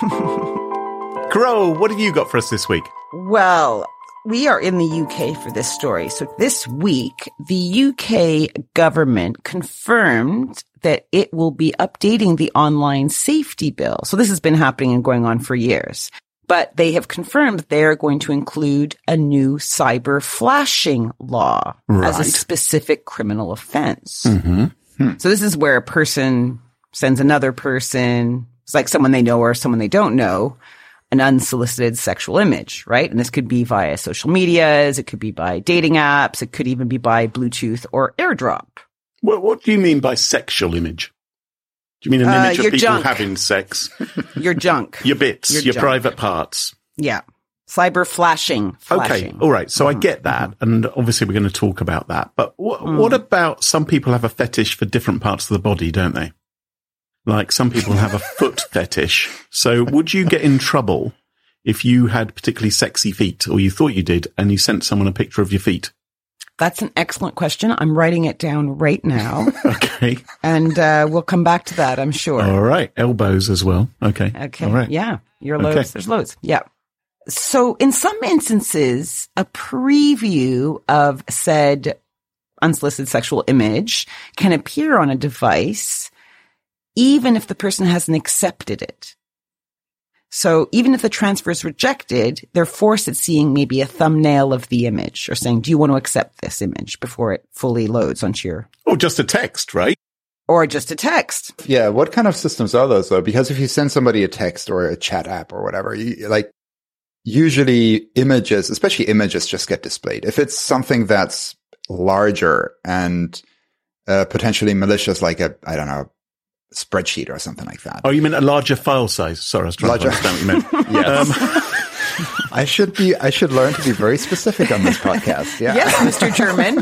S3: Carole, what have you got for us this week?
S1: Well, we are in the UK for this story. So this week, the UK government confirmed that it will be updating the online safety bill. So this has been happening and going on for years. But they have confirmed that they are going to include a new cyber flashing law as a specific criminal offense. So this is where a person sends another person, it's like someone they know or someone they don't know, an unsolicited sexual image, right? And this could be via social medias, it could be by dating apps, it could even be by Bluetooth or AirDrop.
S3: What do you mean by sexual image? Do you mean an image of people
S1: junk.
S3: having sex?
S1: Your junk.
S3: Your bits, your
S1: junk.
S3: private parts.
S1: Yeah. Cyber flashing.
S3: Okay, all right. So I get that. And obviously we're going to talk about that. But what about some people have a fetish for different parts of the body, don't they? Like some people have a foot fetish. So would you get in trouble if you had particularly sexy feet or you thought you did and you sent someone a picture of your feet?
S1: That's an excellent question. I'm writing it down right now.
S3: Okay.
S1: And we'll come back to that, I'm sure.
S3: All right. Elbows as well. Okay.
S1: Okay.
S3: All right.
S1: Yeah. Your loads. There's loads. Yeah. So in some instances, a preview of said unsolicited sexual image can appear on a device, even if the person hasn't accepted it. So even if the transfer is rejected, they're forced at seeing maybe a thumbnail of the image or saying, do you want to accept this image before it fully loads onto your...
S3: Or just a text, right?
S1: Or just a text.
S2: Yeah. What kind of systems are those though? Because if you send somebody a text or a chat app or whatever, usually images, especially images, just get displayed. If it's something that's larger and potentially malicious, like I don't know, spreadsheet or something like that.
S3: Oh, you meant a larger file size? Sorry, I was trying to understand what you meant.
S2: Yes. I should learn to be very specific on this podcast. Yeah.
S1: Yes, Mr. German.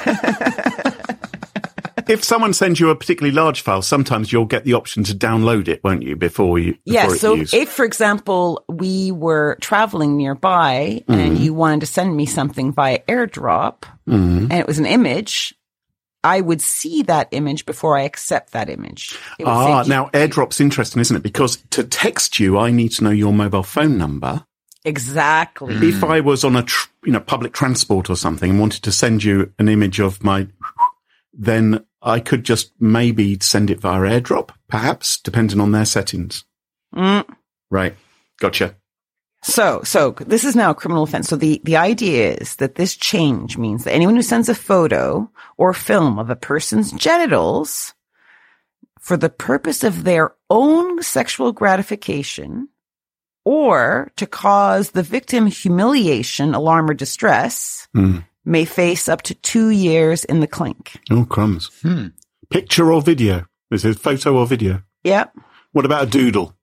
S3: If someone sends you a particularly large file, sometimes you'll get the option to download it, won't you, before
S1: so if, for example, we were traveling nearby and you wanted to send me something via AirDrop and it was an image, I would see that image before I accept that image.
S3: Now AirDrop's interesting, isn't it? Because to text you, I need to know your mobile phone number.
S1: Exactly.
S3: If I was on a public transport or something and wanted to send you an image of my, then I could just maybe send it via AirDrop, perhaps, depending on their settings. Right. Gotcha.
S1: So this is now a criminal offense. So the idea is that this change means that anyone who sends a photo or film of a person's genitals for the purpose of their own sexual gratification or to cause the victim humiliation, alarm, or distress may face up to 2 years in the clink.
S3: Oh, crumbs. Picture or video? Is it photo or video?
S1: Yep.
S3: What about a doodle?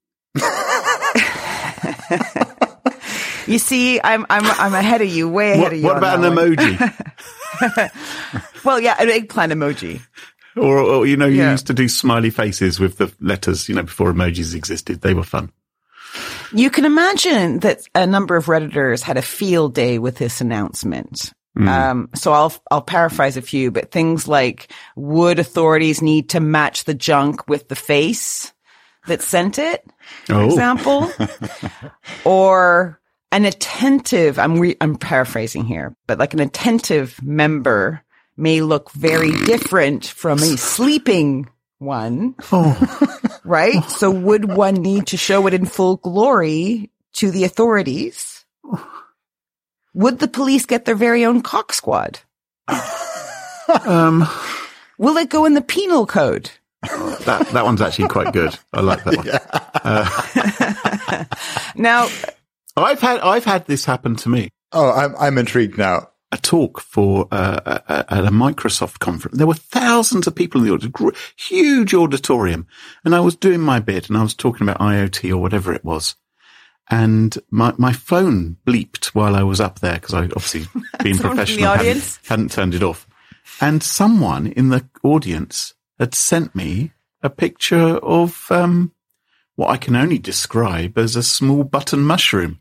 S1: You see, I'm ahead of you, way ahead of you.
S3: What about an emoji?
S1: Well, yeah, an eggplant emoji.
S3: Or you used to do smiley faces with the letters, before emojis existed. They were fun.
S1: You can imagine that a number of Redditors had a field day with this announcement. So I'll paraphrase a few, but things like, would authorities need to match the junk with the face that sent it, for example? Or an attentive, I'm paraphrasing here, but like an attentive member may look very different from a sleeping one. Right? So would one need to show it in full glory to the authorities? Would the police get their very own cock squad? Will it go in the penal code?
S3: That one's actually quite good. I like that one.
S1: Now,
S3: I've had this happen to me.
S2: Oh, I'm intrigued now.
S3: A talk for at a Microsoft conference. There were thousands of people in the audience, huge auditorium, and I was doing my bit, and I was talking about IoT or whatever it was. And my phone bleeped while I was up there because I obviously, being professional, hadn't turned it off. And someone in the audience had sent me a picture of what I can only describe as a small button mushroom.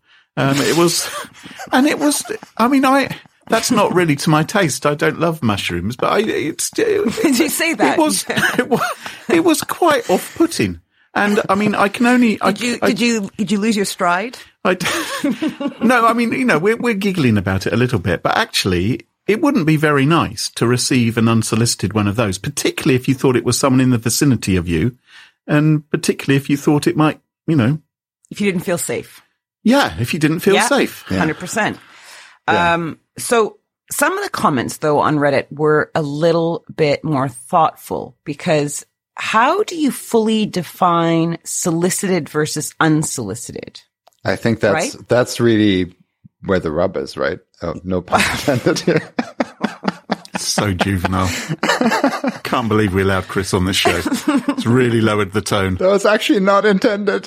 S3: That's not really to my taste. I don't love mushrooms, but
S1: did you say that?
S3: It was quite off-putting. And I mean, I can only.
S1: Did you lose your stride?
S3: No, I mean, we're giggling about it a little bit, but actually, it wouldn't be very nice to receive an unsolicited one of those, particularly if you thought it was someone in the vicinity of you, and particularly if you thought it might,
S1: if you didn't feel safe.
S3: Yeah, if you didn't feel safe.
S1: 100%. Yeah. So some of the comments, though, on Reddit were a little bit more thoughtful because how do you fully define solicited versus unsolicited?
S2: I think that's really where the rub is, right? Oh, no pun intended here.
S3: So juvenile. Can't believe we allowed Chris on this show. It's really lowered the tone.
S2: That was actually not intended.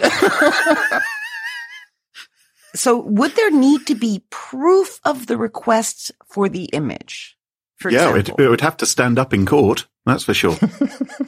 S1: So would there need to be proof of the request for the image? For example?
S3: It would have to stand up in court. That's for sure. Come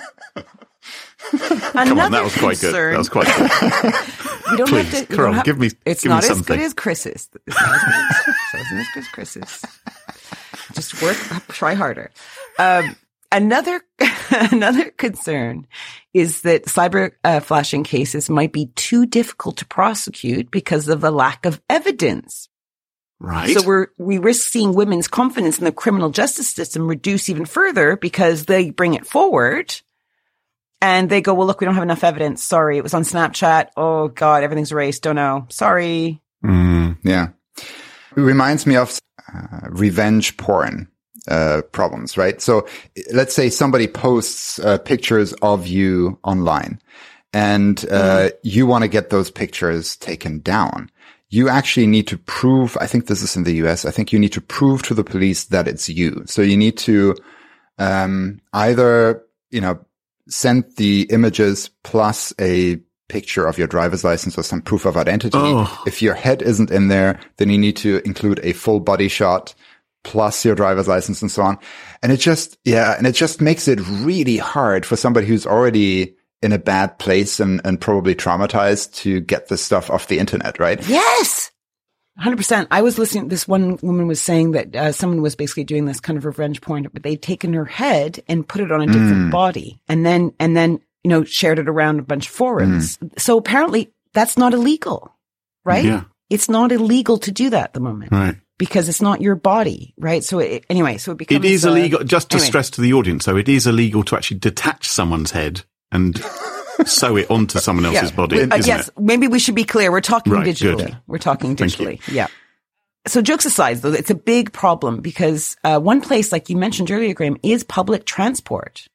S3: on, that was quite good. That was quite good.
S1: You don't
S3: Please,
S1: have to.
S3: Carol, give me
S1: It's
S3: give
S1: not
S3: me
S1: as
S3: something.
S1: good as Chris's. It's not as good as Chris's. Just try harder. Another concern is that cyber flashing cases might be too difficult to prosecute because of the lack of evidence.
S3: Right.
S1: So we risk seeing women's confidence in the criminal justice system reduce even further because they bring it forward and they go, well, look, we don't have enough evidence. Sorry. It was on Snapchat. Oh God, everything's erased. Don't know. Sorry.
S2: Yeah. It reminds me of revenge porn. Problems, right? So let's say somebody posts pictures of you online and you want to get those pictures taken down. You actually need to prove, I think this is in the US, I think you need to prove to the police that it's you. So you need to either, send the images plus a picture of your driver's license or some proof of identity. Oh. If your head isn't in there, then you need to include a full body shot plus your driver's license and so on. And it just makes it really hard for somebody who's already in a bad place and probably traumatized to get this stuff off the internet, right?
S1: Yes. 100%. I was listening. This one woman was saying that someone was basically doing this kind of revenge porn, but they'd taken her head and put it on a different body and then, shared it around a bunch of forums. So apparently that's not illegal, right? Yeah. It's not illegal to do that at the moment.
S3: Right.
S1: Because it's not your body, right? So it becomes...
S3: It is illegal, just to stress to the audience, so it is illegal to actually detach someone's head and sew it onto someone else's body, isn't
S1: it? Maybe we should be clear. We're talking digitally. Good. We're talking digitally. Yeah. So jokes aside, though, it's a big problem because one place, like you mentioned earlier, Graham, is public transport.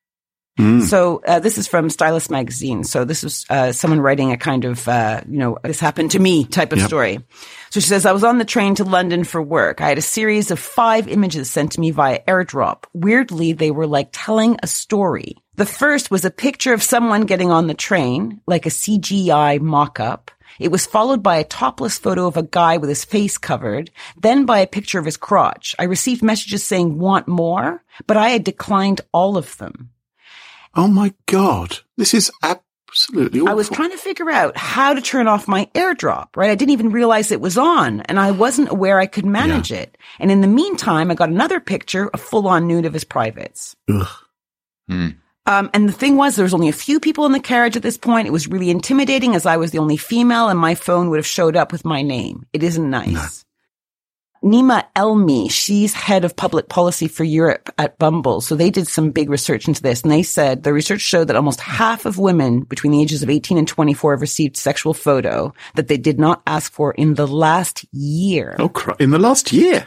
S1: So this is from Stylist Magazine. So this is someone writing a kind of, this happened to me type of story. So she says, I was on the train to London for work. I had a series of 5 images sent to me via airdrop. Weirdly, they were like telling a story. The first was a picture of someone getting on the train, like a CGI mock-up. It was followed by a topless photo of a guy with his face covered, then by a picture of his crotch. I received messages saying, want more? But I had declined all of them.
S3: Oh my God. This is absolutely awful.
S1: I was trying to figure out how to turn off my airdrop, right? I didn't even realize it was on, and I wasn't aware I could manage it. And in the meantime, I got another picture, a full-on nude of his privates.
S3: Ugh.
S1: And the thing was, there was only a few people in the carriage at this point. It was really intimidating as I was the only female, and my phone would have showed up with my name. It isn't nice. No. Nima Elmi, she's head of public policy for Europe at Bumble. So they did some big research into this, and they said the research showed that almost half of women between the ages of 18 and 24 have received sexual photo that they did not ask for in the last year.
S3: Oh, in the last year?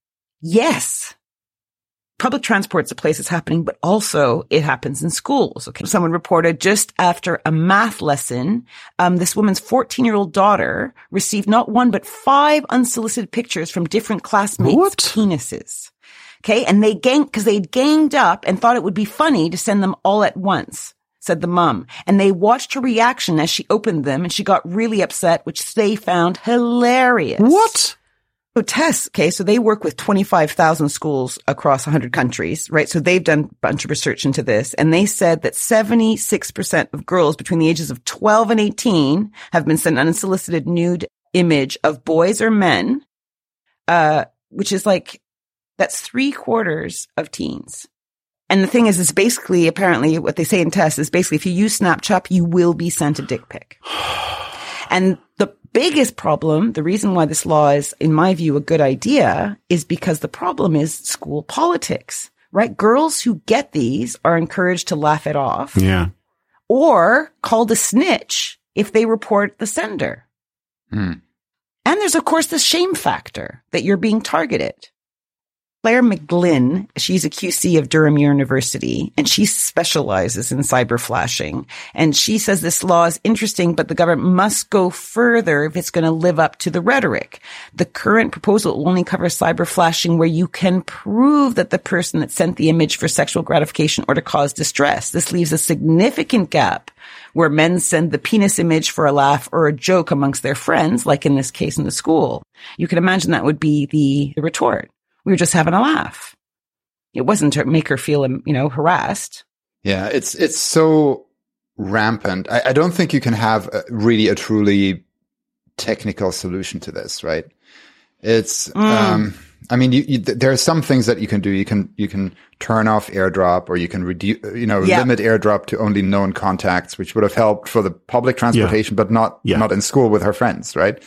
S1: Yes. Public transport's a place it's happening, but also it happens in schools. Okay. Someone reported just after a math lesson, this woman's 14-year-old daughter received not 1, but 5 unsolicited pictures from different classmates' penises. Okay. And because they'd ganged up and thought it would be funny to send them all at once, said the mum. And they watched her reaction as she opened them, and she got really upset, which they found hilarious.
S3: What?
S1: So Tess, okay, so they work with 25,000 schools across 100 countries, right? So they've done a bunch of research into this, and they said that 76% of girls between the ages of 12 and 18 have been sent an unsolicited nude image of boys or men, which is like, that's 3/4 of teens. And the thing is, it's basically, apparently, what they say in Tess is basically, if you use Snapchat, you will be sent a dick pic. And the biggest problem, the reason why this law is, in my view, a good idea, is because the problem is school politics, right? Girls who get these are encouraged to laugh it off.
S3: Yeah.
S1: Or called a snitch if they report the sender. And there's, of course, the shame factor that you're being targeted. Claire McGlynn, she's a QC of Durham University, and she specializes in cyber flashing. And she says this law is interesting, but the government must go further if it's going to live up to the rhetoric. The current proposal will only cover cyber flashing where you can prove that the person that sent the image for sexual gratification or to cause distress. This leaves a significant gap where men send the penis image for a laugh or a joke amongst their friends, like in this case in the school. You can imagine that would be the retort. We were just having a laugh. It wasn't to make her feel, harassed.
S2: Yeah, it's so rampant. I don't think you can have a truly technical solution to this, right? It's, I mean, there are some things that you can do. You can turn off airdrop, or you can reduce, limit airdrop to only known contacts, which would have helped for the public transportation, but not in school with her friends, right?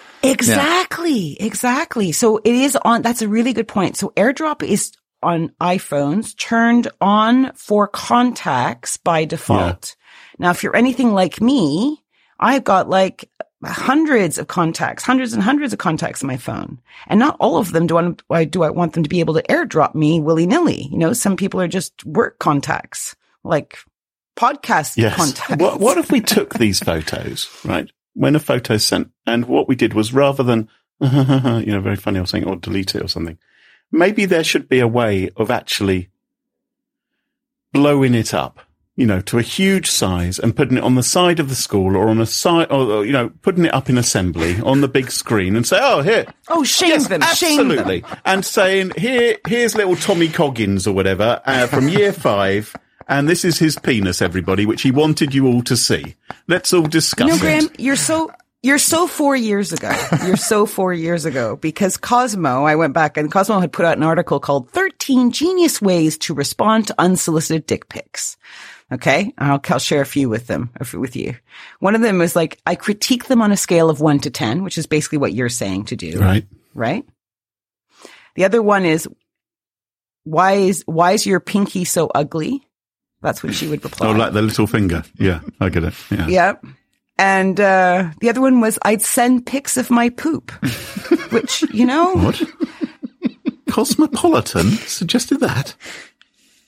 S1: Exactly. So it is on, that's a really good point. So AirDrop is on iPhones turned on for contacts by default. Yeah. Now, if you're anything like me, I've got like hundreds and hundreds of contacts on my phone. And not all of them do I want them to be able to AirDrop me willy-nilly. Some people are just work contacts, like podcast contacts.
S3: What if we took these photos, right? When a photo is sent, and what we did was, rather than, very funny or something, or delete it or something, maybe there should be a way of actually blowing it up, to a huge size and putting it on the side of the school or on a side, or putting it up in assembly on the big screen and say, oh, here.
S1: Oh, shame them.
S3: Absolutely. And saying, here's little Tommy Coggins or whatever, from year 5. And this is his penis, everybody, which he wanted you all to see. Let's all discuss it.
S1: Graham, you're so 4 years ago. You're so 4 years ago, because Cosmo, I went back, and Cosmo had put out an article called 13 Genius Ways to Respond to Unsolicited Dick Pics. Okay. I'll share a few with you. One of them was like, I critique them on a scale of 1 to 10, which is basically what you're saying to do. Right. The other one is, why is your pinky so ugly? That's what she would reply.
S3: Oh, like the little finger. Yeah, I get it. Yeah.
S1: Yep. And the other one was, I'd send pics of my poop, which,
S3: What? Cosmopolitan suggested that?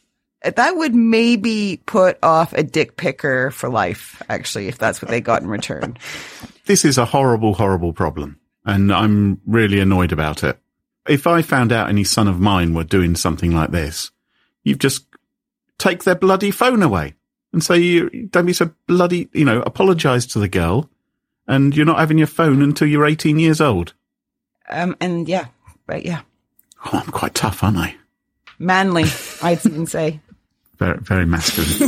S1: That would maybe put off a dick picker for life, actually, if that's what they got in return.
S3: This is a horrible, horrible problem, and I'm really annoyed about it. If I found out any son of mine were doing something like this, you'd just take their bloody phone away and say, don't be so bloody, apologize to the girl, and you're not having your phone until you're 18 years old.
S1: And yeah, right, yeah.
S3: Oh, I'm quite tough, aren't I?
S1: Manly, I'd even say.
S3: Very, very masculine.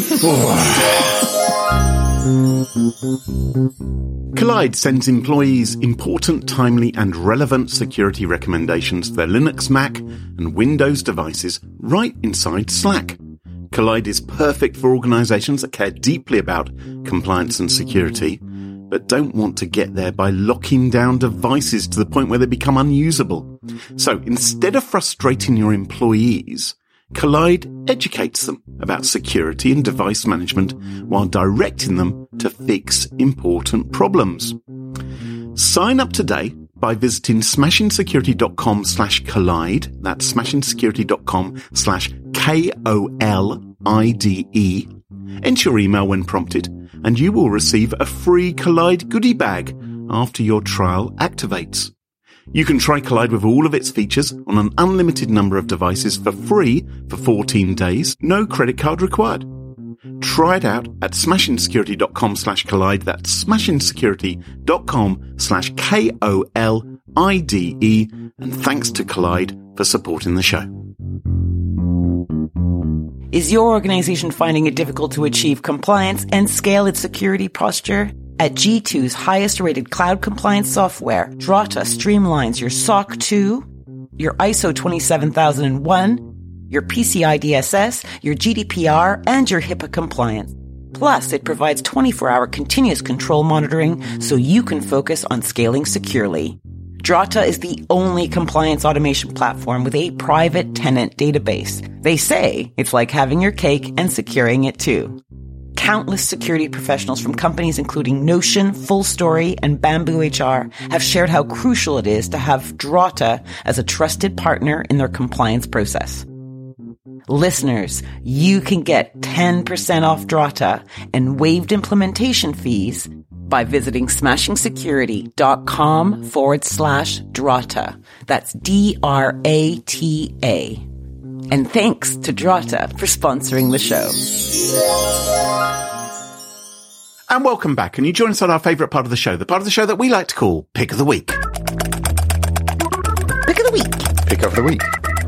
S3: Kolide sends employees important, timely and relevant security recommendations for their Linux, Mac and Windows devices right inside Slack. Kolide is perfect for organizations that care deeply about compliance and security, but don't want to get there by locking down devices to the point where they become unusable. So instead of frustrating your employees, Kolide educates them about security and device management while directing them to fix important problems. Sign up today by visiting smashingsecurity.com/Kolide. That's smashingsecurity.com/KOLIDE. Enter your email when prompted, and you will receive a free Kolide goodie bag after your trial activates. You can try Kolide with all of its features on an unlimited number of devices for free for 14 days, no credit card required. Try it out at smashingsecurity.com/Kolide. That's smashingsecurity.com/KOLIDE. And thanks to Kolide for supporting the show.
S1: Is your organization finding it difficult to achieve compliance and scale its security posture? At G2's highest-rated cloud compliance software, Drata streamlines your SOC 2, your ISO 27001, your PCI DSS, your GDPR, and your HIPAA compliance. Plus, it provides 24-hour continuous control monitoring so you can focus on scaling securely. Drata is the only compliance automation platform with a private tenant database. They say it's like having your cake and securing it too. Countless security professionals from companies including Notion, FullStory, and Bamboo HR have shared how crucial it is to have Drata as a trusted partner in their compliance process. Listeners, you can get 10% off Drata and waived implementation fees by visiting smashingsecurity.com/Drata. That's DRATA. And thanks to Drata for sponsoring the show.
S3: And welcome back. And you join us on our favourite part of the show, the part of the show that we like to call Pick of the Week.
S1: Pick of the Week.
S2: Pick of the Week.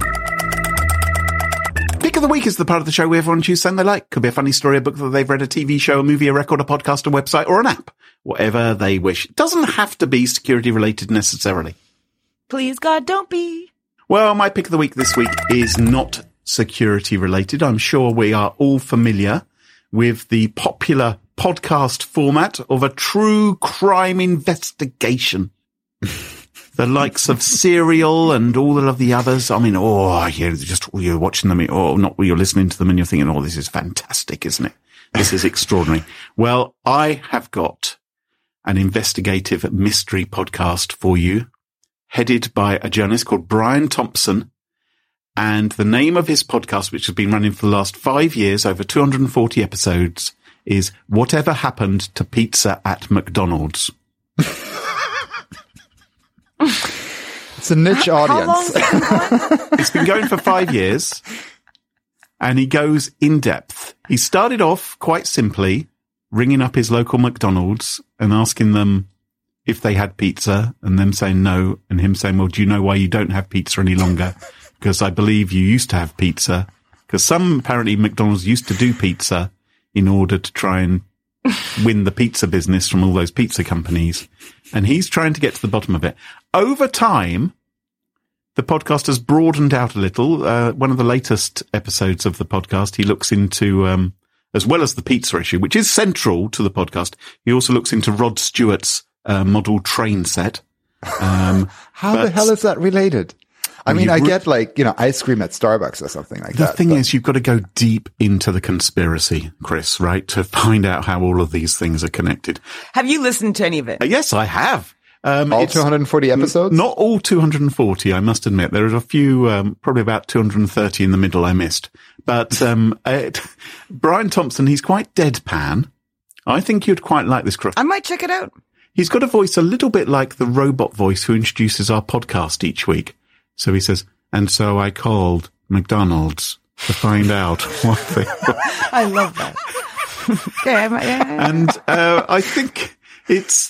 S3: Pick of the Week is the part of the show where everyone chooses something they like. Could be a funny story, a book that they've read, a TV show, a movie, a record, a podcast, a website, or an app. Whatever they wish. It doesn't have to be security related necessarily.
S1: Please, God, don't be.
S3: Well, my pick of the week this week is not security related. I'm sure we are all familiar with the popular podcast format of a true crime investigation. The likes of Serial and all of the others. I mean, you're watching them, you're listening to them and you're thinking, oh, this is fantastic, isn't it? This is extraordinary. Well, I have got an investigative mystery podcast for you, headed by a journalist called Brian Thompson. And the name of his podcast, which has been running for the last 5 years, over 240 episodes, is Whatever Happened to Pizza at McDonald's.
S2: It's a niche audience.
S3: It's been going for 5 years, and he goes in depth. He started off quite simply, ringing up his local McDonald's and asking them if they had pizza, and them saying no, and him saying, well, do you know why you don't have pizza any longer? Because I believe you used to have pizza. Because apparently McDonald's used to do pizza in order to try and win the pizza business from all those pizza companies. And he's trying to get to the bottom of it. Over time, the podcast has broadened out a little. One of the latest episodes of the podcast, he looks into, as well as the pizza issue, which is central to the podcast, he also looks into Rod Stewart's model train set.
S2: How the hell is that related? I mean, I get ice cream at Starbucks or something like that.
S3: The thing is, you've got to go deep into the conspiracy, Chris, right? To find out how all of these things are connected.
S1: Have you listened to any of it?
S3: Yes, I have.
S2: All 240 episodes?
S3: Not all 240, I must admit. There are a few, probably about 230 in the middle I missed. But Brian Thompson, he's quite deadpan. I think you'd quite like this, Chris.
S1: I might check it out.
S3: He's got a voice a little bit like the robot voice who introduces our podcast each week. So he says, and so I called McDonald's to find out what they were.
S1: I love that.
S3: And I think it's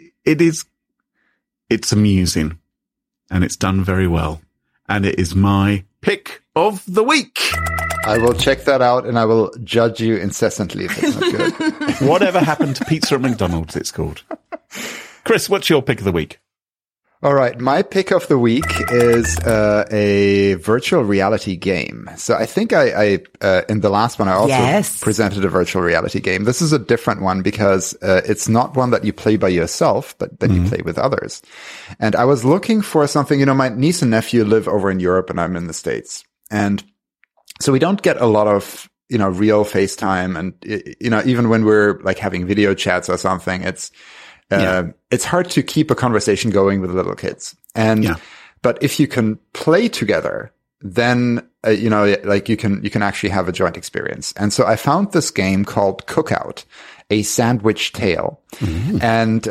S3: amusing, and it's done very well, and it is my pick of the week.
S2: I will check that out, and I will judge you incessantly if it's not good.
S3: Whatever happened to pizza at McDonald's, it's called. Chris, what's your pick of the week?
S2: All right. My pick of the week is a virtual reality game. So I think I in the last one, I also presented a virtual reality game. This is a different one because it's not one that you play by yourself, but then you play with others. And I was looking for something, my niece and nephew live over in Europe and I'm in the States. And so we don't get a lot of, real FaceTime. And, even when we're like having video chats or something, it's hard to keep a conversation going with little kids. But if you can play together, then, you can actually have a joint experience. And so I found this game called Cookout, a Sandwich Tale. And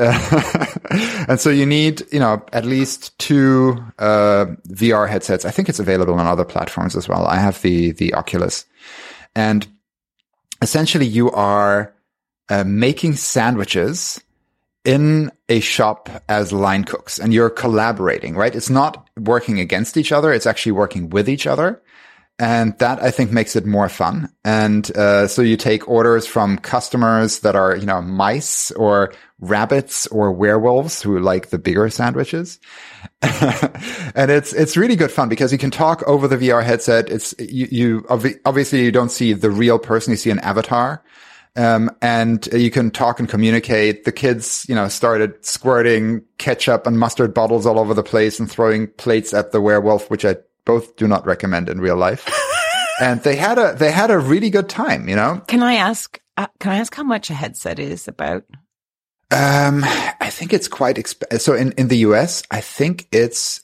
S2: so you need, at least 2, VR headsets. I think it's available on other platforms as well. I have the Oculus, and essentially you are, making sandwiches in a shop as line cooks, and you're collaborating, right? It's not working against each other. It's actually working with each other. And that, I think, makes it more fun. And so you take orders from customers that are, mice or rabbits or werewolves who like the bigger sandwiches. And it's really good fun because you can talk over the VR headset. Obviously you don't see the real person. You see an avatar. And you can talk and communicate. The kids, started squirting ketchup and mustard bottles all over the place and throwing plates at the werewolf, which I both do not recommend in real life. And they had a really good time,
S1: Can I ask how much a headset is about?
S2: I think it's quite expensive. So in the US, I think it's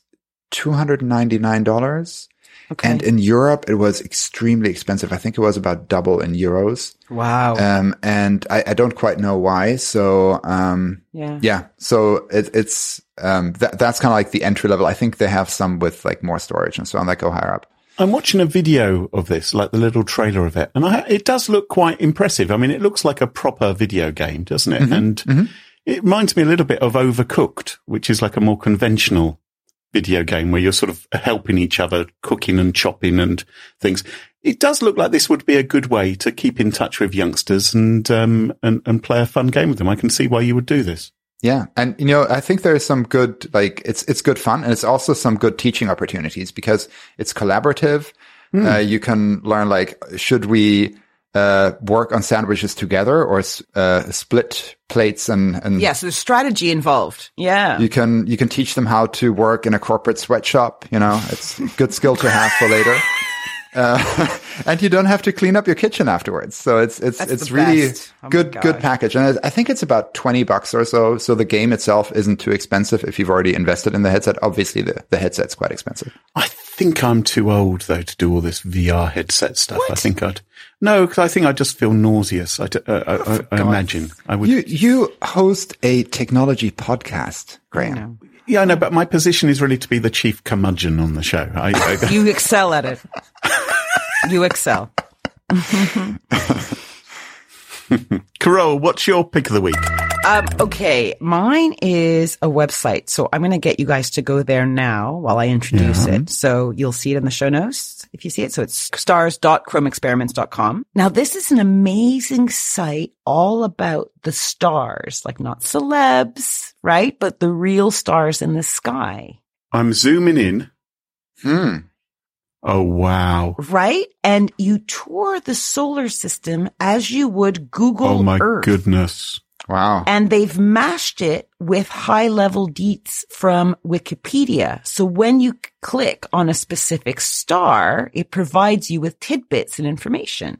S2: $299. Okay. And in Europe, it was extremely expensive. I think it was about double in euros.
S1: Wow.
S2: And I don't quite know why. So, So it's that's kind of like the entry level. I think they have some with like more storage and so on that go higher up.
S3: I'm watching a video of this, like the little trailer of it, and it does look quite impressive. I mean, it looks like a proper video game, doesn't it? And it reminds me a little bit of Overcooked, which is like a more conventional video game where you're sort of helping each other, cooking and chopping and things. It does look like this would be a good way to keep in touch with youngsters and play a fun game with them. I can see why you would do this.
S2: Yeah. And, I think there's some good, it's good fun, and it's also some good teaching opportunities because it's collaborative. You can learn, should we work on sandwiches together or split plates and
S1: yes, there's strategy involved. Yeah.
S2: You can teach them how to work in a corporate sweatshop. It's a good skill to have for later. And you don't have to clean up your kitchen afterwards. So it's really good package. And I think it's about $20 or so. So the game itself isn't too expensive if you've already invested in the headset. Obviously the headset's quite expensive.
S3: I think I'm too old though to do all this VR headset stuff. What? Because I think I'd just feel nauseous. I imagine I would.
S2: You host a technology podcast, Graham.
S3: Yeah, I know, but my position is really to be the chief curmudgeon on the show.
S1: You excel at it. You excel.
S3: Carole, what's your pick of the week?
S1: Okay, mine is a website. So I'm going to get you guys to go there now while I introduce it. So you'll see it in the show notes if you see it. So it's stars.chromeexperiments.com. Now, this is an amazing site all about the stars, like not celebs, right? But the real stars in the sky.
S3: I'm zooming in. Oh, wow.
S1: Right? And you tour the solar system as you would Google Earth.
S3: Oh, my goodness.
S2: Wow.
S1: And they've mashed it with high-level deets from Wikipedia. So when you click on a specific star, it provides you with tidbits and information.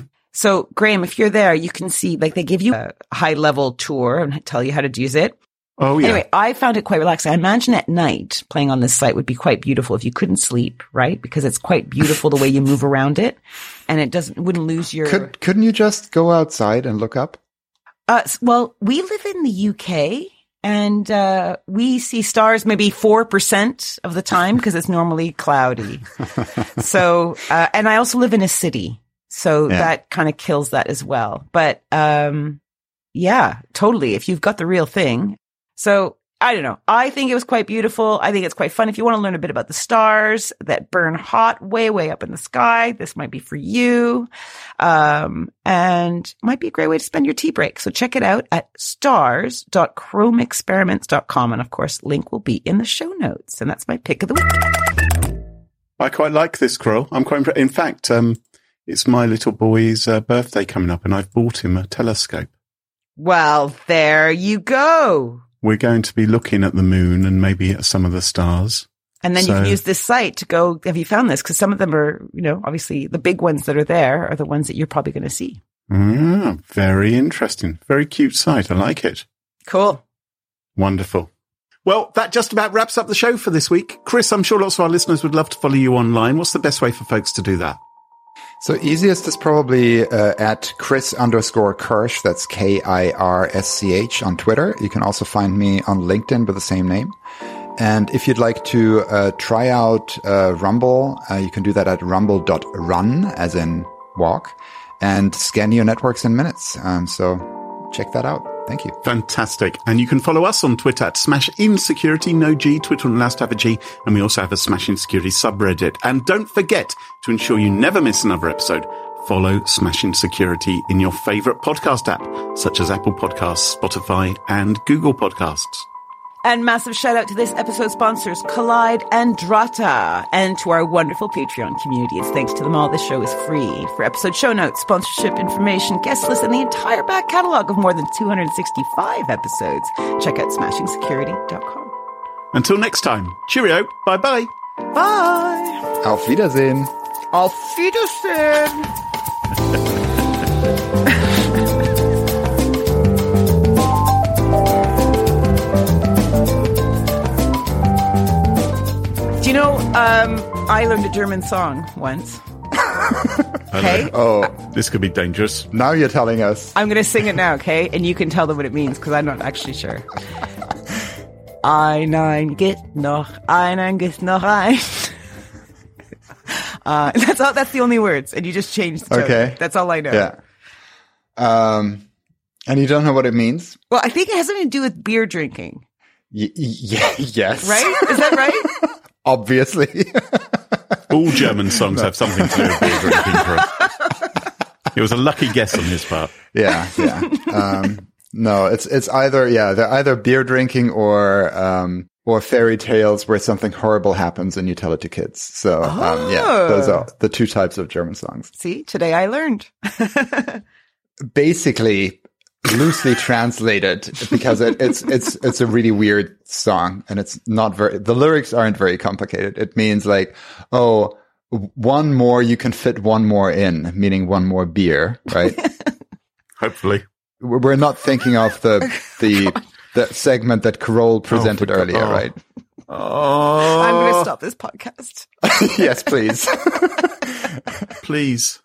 S1: So, Graham, if you're there, you can see, they give you a high-level tour and tell you how to use it.
S3: Oh, yeah.
S1: Anyway, I found it quite relaxing. I imagine at night playing on this site would be quite beautiful if you couldn't sleep, right? Because it's quite beautiful the way you move around it, and wouldn't lose your...
S2: Couldn't you just go outside and look up?
S1: Well, we live in the UK, and we see stars maybe 4% of the time because it's normally cloudy. So, and I also live in a city, so that kind of kills that as well. But yeah, totally. If you've got the real thing. So I don't know. I think it was quite beautiful. I think it's quite fun. If you want to learn a bit about the stars that burn hot way, way up in the sky, this might be for you. And might be a great way to spend your tea break. So check it out at stars.chromeexperiments.com. And of course, link will be in the show notes. And that's my pick of the week.
S3: I quite like this, Carol. I'm quite, in fact, it's my little boy's birthday coming up and I've bought him a telescope.
S1: Well, there you go.
S3: We're going to be looking at the moon and maybe at some of the stars.
S1: And then you can use this site to go, have you found this? Because some of them are, obviously the big ones that are there are the ones that you're probably going to see.
S3: Very interesting. Very cute site. I like it.
S1: Cool.
S3: Wonderful. Well, that just about wraps up the show for this week. Chris, I'm sure lots of our listeners would love to follow you online. What's the best way for folks to do that?
S2: So easiest is probably at Chris_Kirsch. That's KIRSCH on Twitter. You can also find me on LinkedIn with the same name. And if you'd like to try out Rumble, you can do that at rumble.run, as in walk, and scan your networks in minutes. So check that out. Thank you.
S3: Fantastic. And you can follow us on Twitter at SmashInSecurity, no G, Twitter and last have a G. And we also have a Smash In Security subreddit. And don't forget to ensure you never miss another episode. Follow Smash In Security in your favorite podcast app, such as Apple Podcasts, Spotify and Google Podcasts.
S1: And massive shout out to this episode's sponsors, Collide and Drata, and to our wonderful Patreon community. It's thanks to them all this show is free. For episode show notes, sponsorship information, guest list, and the entire back catalog of more than 265 episodes, check out SmashingSecurity.com.
S3: Until next time, cheerio, bye-bye.
S1: Bye.
S2: Auf Wiedersehen.
S1: Auf Wiedersehen. I learned a German song once. Okay?
S3: Oh, this could be dangerous.
S2: Now you're telling us.
S1: I'm going to sing it now, okay? And you can tell them what it means, because I'm not actually sure. Ein geht noch ein. That's the only words, and you just changed the tone.
S2: Okay.
S1: That's all I know.
S2: Yeah. And you don't know what it means?
S1: Well, I think it has something to do with beer drinking.
S2: Yes.
S1: Right? Is that right?
S2: Obviously.
S3: All German songs have something to do with beer drinking for us. It was a lucky guess on his part.
S2: Yeah. No, it's either, they're either beer drinking or fairy tales where something horrible happens and you tell it to kids. So, those are the two types of German songs.
S1: See, today I learned.
S2: Basically, loosely translated, because it's a really weird song, and it's not the lyrics aren't very complicated. It means like, oh, one more, you can fit one more in, meaning one more beer, right?
S3: Hopefully.
S2: We're not thinking of the segment that Carol presented earlier, right?
S1: Oh. I'm going to stop this podcast.
S2: Yes, please.
S3: Please.